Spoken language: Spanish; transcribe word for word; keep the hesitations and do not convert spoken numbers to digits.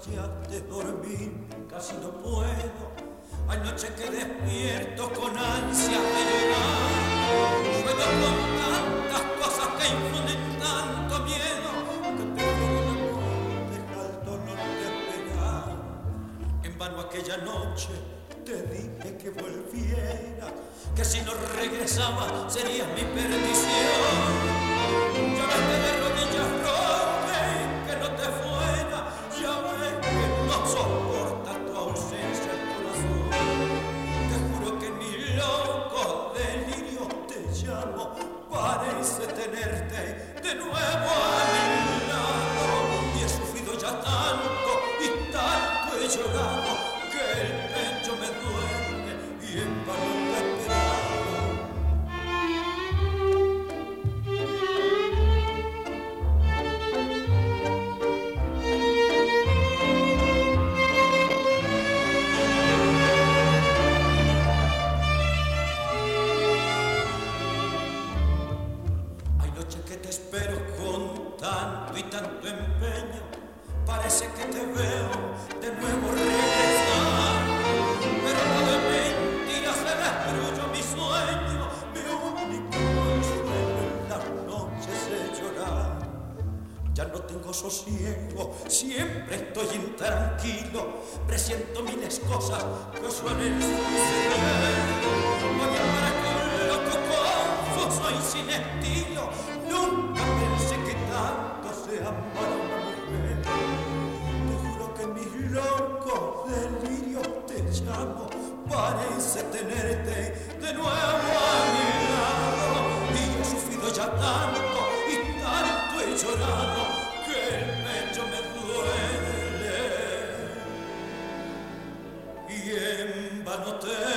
fallaste dormir, casi no puedo. Hay noches que despierto con ansia de llorar. Sueño con tantas cosas que infunden tanto miedo que prefiero el amor, deja el dolor de esperar. En vano aquella noche te dije que volviera, que si no regresaba sería mi perdición. Lloraste de rodillas, rogué que no te fuera, ya ves que no soporta tu ausencia el corazón. Te juro que en mi loco delirio te llamo, parece tenerte de nuevo a mi lado. Y he sufrido ya tanto y tanto he llorado que el pecho me duele y en vano te he esperado. Tanto y tanto empeño, parece que te veo de nuevo regresar. Pero no de mentiras se destruyó mi sueño, mi único consuelo en las noches es llorar. Ya no tengo sosiego, siempre estoy intranquilo, presiento miles cosas que suelen suceder. Voy a para que un loco confuso y sin estilo, nunca pensé que tanto se amara una mujer. Te juro que en mis locos delirios te llamo, parece tenerte de nuevo a mi lado. Y he sufrido ya tanto y tanto he llorado que el pecho me duele y en vano te